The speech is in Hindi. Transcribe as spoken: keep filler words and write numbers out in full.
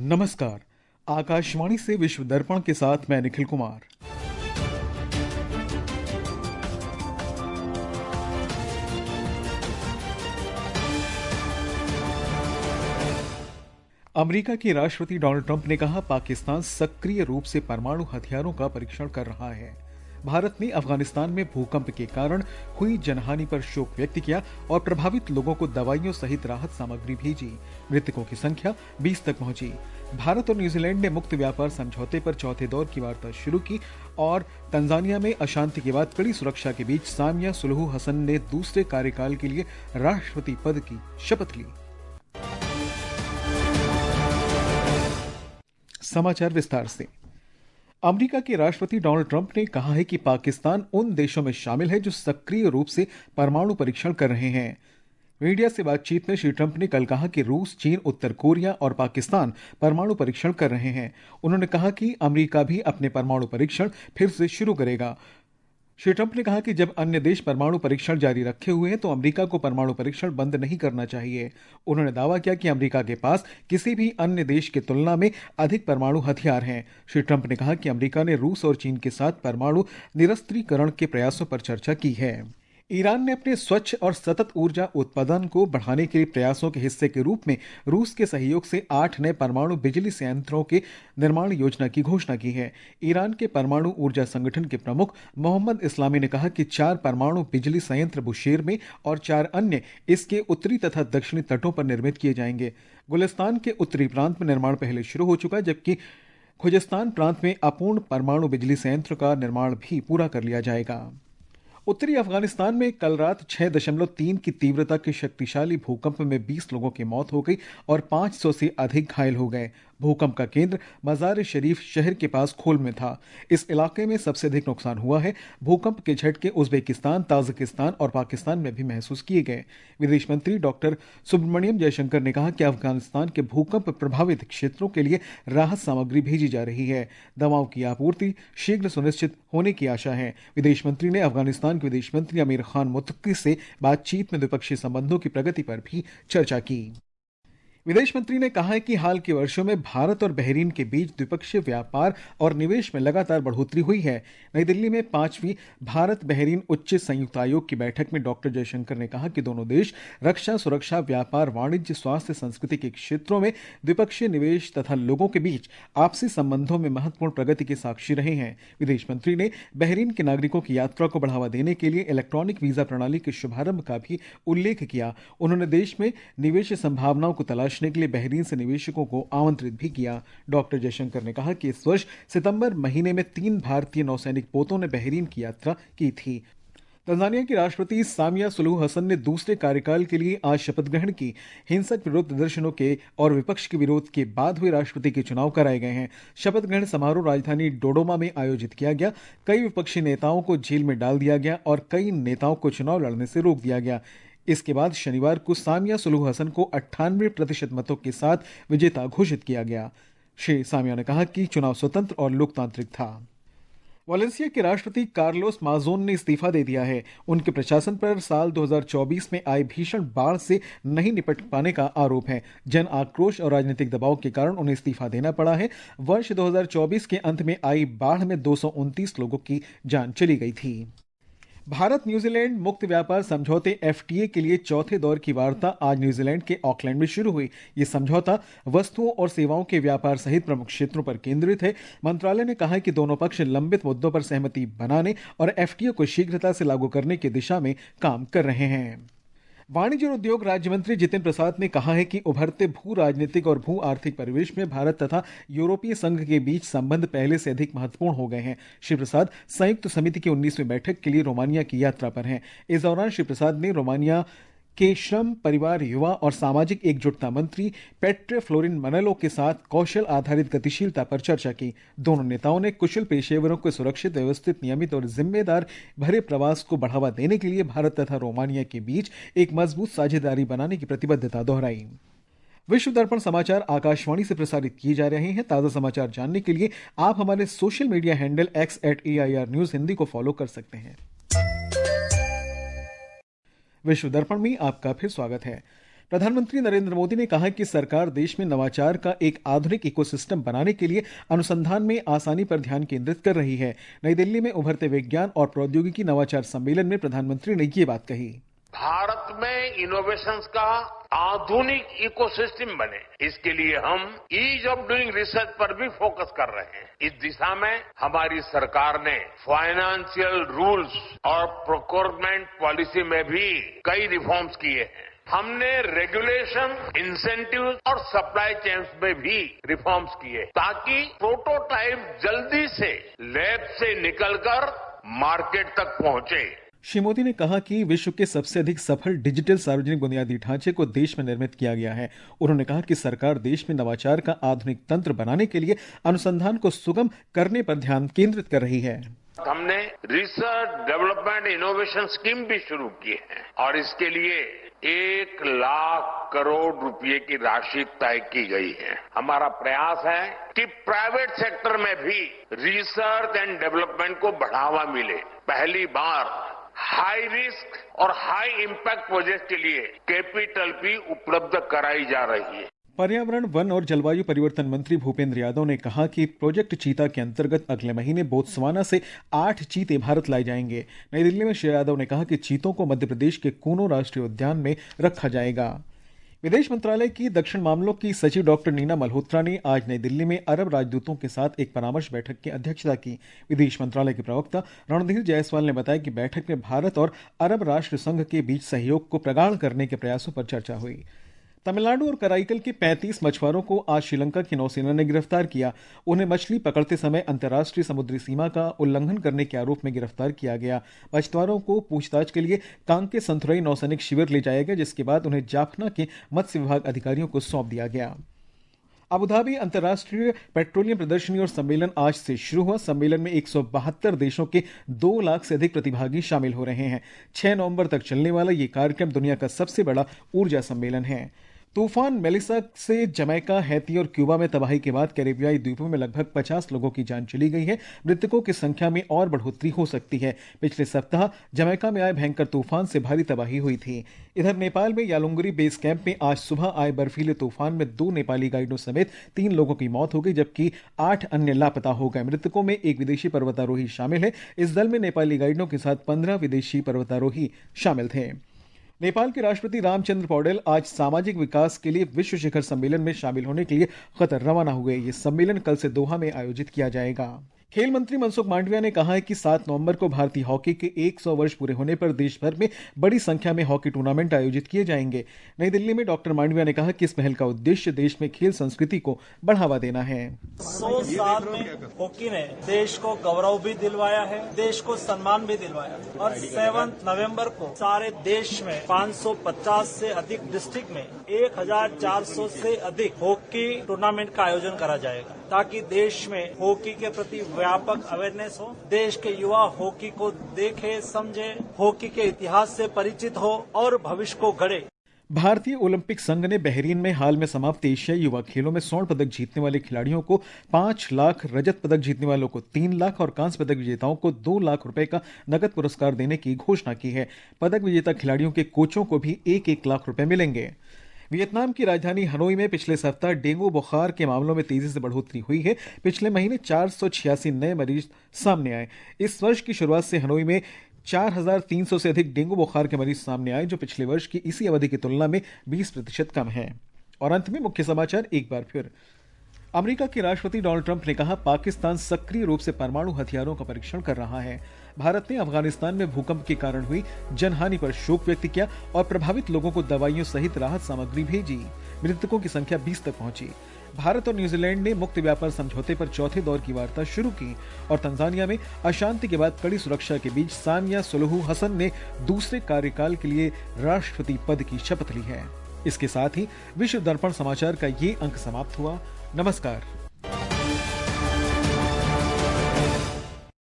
नमस्कार। आकाशवाणी से विश्व दर्पण के साथ मैं निखिल कुमार। अमेरिका के राष्ट्रपति डोनाल्ड ट्रंप ने कहा, पाकिस्तान सक्रिय रूप से परमाणु हथियारों का परीक्षण कर रहा है। भारत ने अफगानिस्तान में भूकंप के कारण हुई जनहानि पर शोक व्यक्त किया और प्रभावित लोगों को दवाइयों सहित राहत सामग्री भेजी। मृतकों की संख्या बीस तक पहुंची। भारत और न्यूजीलैंड ने मुक्त व्यापार समझौते पर चौथे दौर की वार्ता शुरू की और तंजानिया में अशांति के बाद कड़ी सुरक्षा के बीच सामिया सुलूहू हसन ने दूसरे कार्यकाल के लिए राष्ट्रपति पद की शपथ ली। समाचार विस्तार से। अमेरिका के राष्ट्रपति डोनाल्ड ट्रंप ने कहा है कि पाकिस्तान उन देशों में शामिल है जो सक्रिय रूप से परमाणु परीक्षण कर रहे हैं। मीडिया से बातचीत में श्री ट्रंप ने कल कहा कि रूस, चीन, उत्तर कोरिया और पाकिस्तान परमाणु परीक्षण कर रहे हैं। उन्होंने कहा कि अमेरिका भी अपने परमाणु परीक्षण फिर से शुरू करेगा। श्री ट्रंप ने कहा कि जब अन्य देश परमाणु परीक्षण जारी रखे हुए हैं तो अमेरिका को परमाणु परीक्षण बंद नहीं करना चाहिए। उन्होंने दावा किया कि अमेरिका के पास किसी भी अन्य देश की तुलना में अधिक परमाणु हथियार हैं। श्री ट्रंप ने कहा कि अमेरिका ने रूस और चीन के साथ परमाणु निरस्त्रीकरण के प्रयासों पर चर्चा की है। ईरान ने अपने स्वच्छ और सतत ऊर्जा उत्पादन को बढ़ाने के प्रयासों के हिस्से के रूप में रूस के सहयोग से आठ नए परमाणु बिजली संयंत्रों के निर्माण योजना की घोषणा की है। ईरान के परमाणु ऊर्जा संगठन के प्रमुख मोहम्मद इस्लामी ने कहा कि चार परमाणु बिजली संयंत्र बुशेर में और चार अन्य इसके उत्तरी तथा दक्षिणी तटों पर निर्मित किए जाएंगे। गुलिस्तान के उत्तरी प्रांत में निर्माण पहले शुरू हो चुका है, जबकि खुजिस्तान प्रांत में अपूर्ण परमाणु बिजली संयंत्र का निर्माण भी पूरा कर लिया जाएगा। उत्तरी अफगानिस्तान में कल रात छह दशमलव तीन की तीव्रता के शक्तिशाली भूकंप में बीस लोगों की मौत हो गई और पाँच सौ से अधिक घायल हो गए। भूकंप का केंद्र मजार शरीफ शहर के पास खोल में था। इस इलाके में सबसे अधिक नुकसान हुआ है। भूकंप के झटके उज्बेकिस्तान, ताजिकिस्तान और पाकिस्तान में भी महसूस किए गए। विदेश मंत्री डॉक्टर सुब्रमण्यम जयशंकर ने कहा कि अफगानिस्तान के भूकंप प्रभावित क्षेत्रों के लिए राहत सामग्री भेजी जा रही है। दवाओं की आपूर्ति शीघ्र सुनिश्चित होने की आशा है। विदेश मंत्री ने अफगानिस्तान के विदेश मंत्री अमीर खान मुत्तकी से बातचीत में द्विपक्षीय संबंधों की प्रगति पर भी चर्चा की। विदेश मंत्री ने कहा है कि हाल के वर्षों में भारत और बहरीन के बीच द्विपक्षीय व्यापार और निवेश में लगातार बढ़ोतरी हुई है। नई दिल्ली में पांचवीं भारत बहरीन उच्च संयुक्त आयोग की बैठक में डॉक्टर जयशंकर ने कहा कि दोनों देश रक्षा, सुरक्षा, व्यापार, वाणिज्य, स्वास्थ्य, संस्कृति के क्षेत्रों में द्विपक्षीय निवेश तथा लोगों के बीच आपसी संबंधों में महत्वपूर्ण प्रगति के साक्षी रहे हैं। विदेश मंत्री ने बहरीन के नागरिकों की यात्रा को बढ़ावा देने के लिए इलेक्ट्रॉनिक वीजा प्रणाली के शुभारंभ का भी उल्लेख किया। उन्होंने देश में निवेश संभावनाओं को तलाश के लिए बहरीन से निवेशकों को आमंत्रित भी किया। डॉक्टर जयशंकर ने कहा कि इस वर्ष सितंबर महीने में तीन भारतीय नौसैनिक पोतों ने बहरीन की यात्रा की थी। तंजानिया की राष्ट्रपति सामिया सुलूहू हसन ने दूसरे कार्यकाल के लिए आज शपथ ग्रहण की। हिंसक विरोध प्रदर्शनों के और विपक्ष के विरोध के बाद हुए राष्ट्रपति के चुनाव कराए गए हैं। शपथ ग्रहण समारोह राजधानी डोडोमा में आयोजित किया गया। कई विपक्षी नेताओं को जेल में डाल दिया गया और कई नेताओं को चुनाव लड़ने से रोक दिया गया। इसके बाद शनिवार को सामिया सुलूहू हसन को अट्ठानवे प्रतिशत मतों के साथ विजेता घोषित किया गया। श्री सामिया ने कहा कि चुनाव स्वतंत्र और लोकतांत्रिक था। वालेंसिया के राष्ट्रपति कार्लोस माजोन ने इस्तीफा दे दिया है। उनके प्रशासन पर साल दो हज़ार चौबीस में आई भीषण बाढ़ से नहीं निपट पाने का आरोप है। जन आक्रोश और राजनीतिक दबाव के कारण उन्हें इस्तीफा देना पड़ा है। वर्ष दो हज़ार चौबीस के अंत में आई बाढ़ में दो सौ उनतीस लोगों की जान चली गई थी। भारत न्यूजीलैंड मुक्त व्यापार समझौते एफ टी ए के लिए चौथे दौर की वार्ता आज न्यूजीलैंड के ऑकलैंड में शुरू हुई। ये समझौता वस्तुओं और सेवाओं के व्यापार सहित प्रमुख क्षेत्रों पर केंद्रित है। मंत्रालय ने कहा कि दोनों पक्ष लंबित मुद्दों पर सहमति बनाने और एफ टी ए को शीघ्रता से लागू करने की दिशा में काम कर रहे हैं। वाणिज्य और उद्योग राज्य मंत्री जितिन प्रसाद ने कहा है कि उभरते भू राजनीतिक और भू आर्थिक परिवेश में भारत तथा यूरोपीय संघ के बीच संबंध पहले से अधिक महत्वपूर्ण हो गए हैं। श्री प्रसाद संयुक्त समिति की उन्नीसवीं बैठक के लिए रोमानिया की यात्रा पर हैं। इस दौरान श्री प्रसाद ने रोमानिया के श्रम, परिवार, युवा और सामाजिक एकजुटता मंत्री पेट्रे फ्लोरिन मनेलो के साथ कौशल आधारित गतिशीलता पर चर्चा की। दोनों नेताओं ने कुशल पेशेवरों को सुरक्षित, व्यवस्थित, नियमित और जिम्मेदार भरे प्रवास को बढ़ावा देने के लिए भारत तथा रोमानिया के बीच एक मजबूत साझेदारी बनाने की प्रतिबद्धता दोहराई। विश्व दर्पण समाचार आकाशवाणी से प्रसारित किए जा रहे हैं। ताज़ा समाचार जानने के लिए आप हमारे social media handle X at A I R news Hindi को फॉलो कर सकते हैं। विश्व दर्पण में आपका फिर स्वागत है। प्रधानमंत्री नरेंद्र मोदी ने कहा कि सरकार देश में नवाचार का एक आधुनिक इकोसिस्टम बनाने के लिए अनुसंधान में आसानी पर ध्यान केंद्रित कर रही है। नई दिल्ली में उभरते विज्ञान और प्रौद्योगिकी नवाचार सम्मेलन में प्रधानमंत्री ने ये बात कही। भारत में इनोवेशंस का आधुनिक इकोसिस्टम बने, इसके लिए हम ईज ऑफ डूइंग रिसर्च पर भी फोकस कर रहे हैं। इस दिशा में हमारी सरकार ने फाइनेंशियल रूल्स और प्रोक्योरमेंट पॉलिसी में भी कई रिफॉर्म्स किए हैं। हमने रेगुलेशन, इंसेंटिव और सप्लाई चेन्स में भी रिफॉर्म्स किए ताकि प्रोटोटाइप जल्दी से लैब से निकलकर मार्केट तक पहुंचे। श्री मोदी ने कहा कि विश्व के सबसे अधिक सफल डिजिटल सार्वजनिक बुनियादी ढांचे को देश में निर्मित किया गया है। उन्होंने कहा कि सरकार देश में नवाचार का आधुनिक तंत्र बनाने के लिए अनुसंधान को सुगम करने पर ध्यान केंद्रित कर रही है। हमने रिसर्च डेवलपमेंट इनोवेशन स्कीम भी शुरू की है और इसके लिए एक लाख करोड़ रुपए की राशि तय की गई है। हमारा प्रयास है कि प्राइवेट सेक्टर में भी रिसर्च एंड डेवलपमेंट को बढ़ावा मिले। पहली बार हाई रिस्क और हाई इम्पैक्ट प्रोजेक्ट के लिए कैपिटल भी उपलब्ध कराई जा रही है। पर्यावरण, वन और जलवायु परिवर्तन मंत्री भूपेंद्र यादव ने कहा कि प्रोजेक्ट चीता के अंतर्गत अगले महीने बोत्सवाना से आठ चीते भारत लाए जाएंगे। नई दिल्ली में श्री यादव ने कहा कि चीतों को मध्य प्रदेश के कूनो राष्ट्रीय उद्यान में रखा जाएगा। विदेश मंत्रालय की दक्षिण मामलों की सचिव डॉक्टर नीना मल्होत्रा ने आज नई दिल्ली में अरब राजदूतों के साथ एक परामर्श बैठक की अध्यक्षता की। विदेश मंत्रालय के प्रवक्ता रणधीर जायसवाल ने बताया कि बैठक में भारत और अरब राष्ट्र संघ के बीच सहयोग को प्रगाढ़ करने के प्रयासों पर चर्चा हुई। तमिलनाडु और कराईकल के पैंतीस मछुआरों को आज श्रीलंका की नौसेना ने गिरफ्तार किया। उन्हें मछली पकड़ते समय अंतर्राष्ट्रीय समुद्री सीमा का उल्लंघन करने के आरोप में गिरफ्तार किया गया। मछुआरों को पूछताछ के लिए कांके संथुरई नौसैनिक शिविर ले जाया गया, जिसके बाद उन्हें जाफना के मत्स्य विभाग अधिकारियों को सौंप दिया गया। अबुधाबी अंतर्राष्ट्रीय पेट्रोलियम प्रदर्शनी और सम्मेलन आज से शुरू हुआ। सम्मेलन में एक सौ बहत्तर देशों के दो लाख से अधिक प्रतिभागी शामिल हो रहे हैं। छह नवंबर तक चलने वाला ये कार्यक्रम दुनिया का सबसे बड़ा ऊर्जा सम्मेलन है। तूफान मेलिसा से जमैका, हैती और क्यूबा में तबाही के बाद कैरिबियाई द्वीपों में लगभग पचास लोगों की जान चली गई है। मृतकों की संख्या में और बढ़ोतरी हो सकती है। पिछले सप्ताह जमैका में आए भयंकर तूफान से भारी तबाही हुई थी। इधर नेपाल में यालुंगरी बेस कैंप में आज सुबह आए बर्फीले तूफान में दो नेपाली गाइडों समेत तीन लोगों की मौत हो गई, जबकि आठ अन्य लापता हो गए। मृतकों में एक विदेशी पर्वतारोही शामिल है। इस दल में नेपाली गाइडों के साथ पंद्रह विदेशी पर्वतारोही शामिल थे। नेपाल के राष्ट्रपति रामचंद्र पौडेल आज सामाजिक विकास के लिए विश्व शिखर सम्मेलन में शामिल होने के लिए कतर रवाना हुए। ये सम्मेलन कल से दोहा में आयोजित किया जाएगा। खेल मंत्री मनसुख मांडविया ने कहा है कि सात नवंबर को भारतीय हॉकी के सौ वर्ष पूरे होने पर देश भर में बड़ी संख्या में हॉकी टूर्नामेंट आयोजित किए जाएंगे। नई दिल्ली में डॉक्टर मांडविया ने कहा कि इस पहल का उद्देश्य देश में खेल संस्कृति को बढ़ावा देना है। सौ साल में हॉकी ने देश को गौरव भी दिलवाया है, देश को सम्मान भी दिलवाया है और सात नवंबर को सारे देश में पाँच सौ पचास से अधिक डिस्ट्रिक्ट में एक हज़ार चार सौ से अधिक हॉकी टूर्नामेंट का आयोजन करा जाएगा, ताकि देश में हॉकी के प्रति व्यापक अवेयरनेस हो, देश के युवा हॉकी को देखे, समझे, हॉकी के इतिहास से परिचित हो और भविष्य को गढ़े। भारतीय ओलंपिक संघ ने बहरीन में हाल में समाप्त एशियाई युवा खेलों में स्वर्ण पदक जीतने वाले खिलाड़ियों को पांच लाख, रजत पदक जीतने वालों को तीन लाख और कांस्य पदक विजेताओं को दो लाख रुपए का नकद पुरस्कार देने की घोषणा की है। पदक विजेता खिलाड़ियों के कोचों को भी एक एक लाख रुपए मिलेंगे। वियतनाम की राजधानी हनोई में पिछले सप्ताह डेंगू बुखार के मामलों में तेजी से बढ़ोतरी हुई है। पिछले महीने चार सौ छियासी नए मरीज सामने आए। इस वर्ष की शुरुआत से हनोई में चार हज़ार तीन सौ से अधिक डेंगू बुखार के मरीज सामने आए, जो पिछले वर्ष की इसी अवधि की तुलना में बीस प्रतिशत कम है। और अंत में मुख्य समाचार एक बार फिर। अमेरिका के राष्ट्रपति डोनाल्ड ट्रंप ने कहा, पाकिस्तान सक्रिय रूप से परमाणु हथियारों का परीक्षण कर रहा है। भारत ने अफगानिस्तान में भूकंप के कारण हुई जनहानि पर शोक व्यक्त किया और प्रभावित लोगों को दवाइयों सहित राहत सामग्री भेजी। मृतकों की संख्या बीस तक पहुंची। भारत और न्यूजीलैंड ने मुक्त व्यापार समझौते पर चौथे दौर की वार्ता शुरू की। और तंजानिया में अशांति के बाद कड़ी सुरक्षा के बीच सामिया सुलुहु हसन ने दूसरे कार्यकाल के लिए राष्ट्रपति पद की शपथ ली है। इसके साथ ही विश्व दर्पण समाचार का ये अंक समाप्त हुआ। नमस्कार।